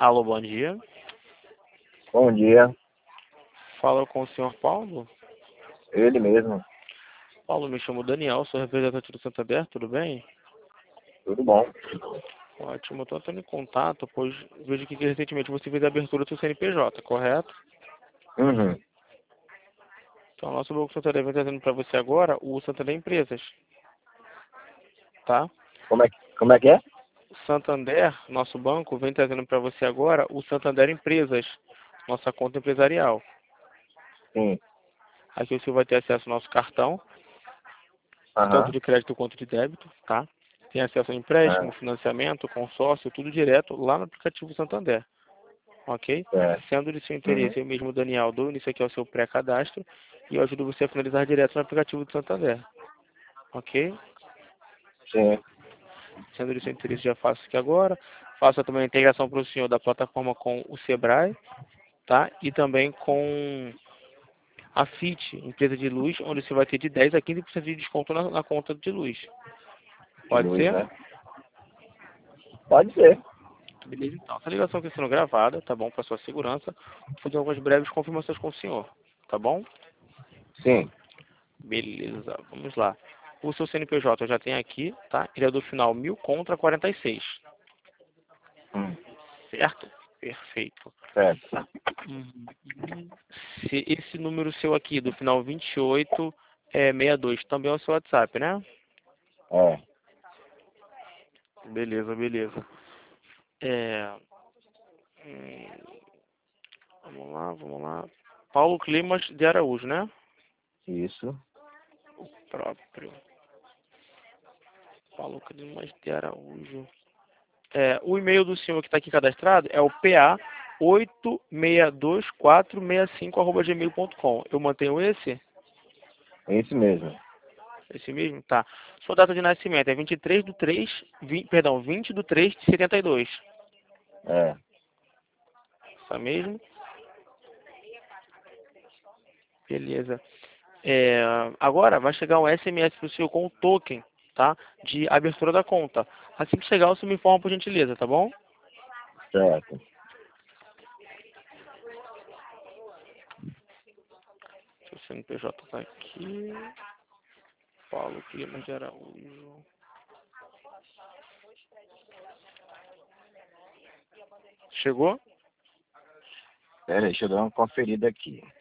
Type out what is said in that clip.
Alô, bom dia. Bom dia, Fala com o senhor Paulo. ele mesmo. Paulo, me chamo Daniel, sou representante do Santander, tudo bem? Tudo bom? Ótimo, estou entrando em contato, pois vejo que recentemente você fez a abertura do seu CNPJ, correto? Uhum. Então, nosso Banco Santander vem trazendo para você agora o Santander Empresas, tá? Como é que é? Santander, nosso banco, vem trazendo para você agora o Santander Empresas, nossa conta empresarial. Sim. Aqui você vai ter acesso ao nosso cartão, tanto Aham. de crédito quanto de débito, tá? Tem acesso a empréstimo, É. financiamento, consórcio, tudo direto lá no aplicativo Santander, ok? É. Sendo de seu Uhum. interesse, eu mesmo, Daniel, dou início aqui ao seu pré-cadastro e eu ajudo você a finalizar direto no aplicativo do Santander, ok? Sim. Sendo de seu interesse, já faço aqui agora. Faço também a integração para o senhor da plataforma com o Sebrae, tá? E também com a FIT, empresa de luz, onde você vai ter de 10 a 15% de desconto na conta de luz. De Pode luz, ser? né? Pode ser. Beleza, então. Essa ligação aqui sendo gravada, tá bom? Para sua segurança. Vou fazer algumas breves confirmações com o senhor, tá bom? Sim. Beleza, vamos lá. O seu CNPJ eu já tenho aqui, tá? Ele é do final 1000 contra 46. Hum. Certo? Perfeito. Certo. Uhum. Se esse número seu aqui, do final 28 é 62, também é o seu WhatsApp, né? É. Beleza, beleza. É, hum, vamos lá, vamos lá. Paulo Climas de Araújo, né? Isso. O próprio. Paulo Climas de Araújo. O e-mail do senhor que está aqui cadastrado é o pa862465@gmail.com. Eu mantenho esse? É esse mesmo. Esse mesmo? Tá. Sua data de nascimento é 23 do 3, 20, perdão, 20 do 3 de 72. É. Essa mesmo? Beleza. Agora vai chegar um SMS para o senhor com o token, tá? De abertura da conta. Assim que chegar, você me informa por gentileza, tá bom? Certo. O CNPJ tá aqui. Paulo Climas de Araújo. Chegou? Pera aí, deixa eu dar uma conferida aqui.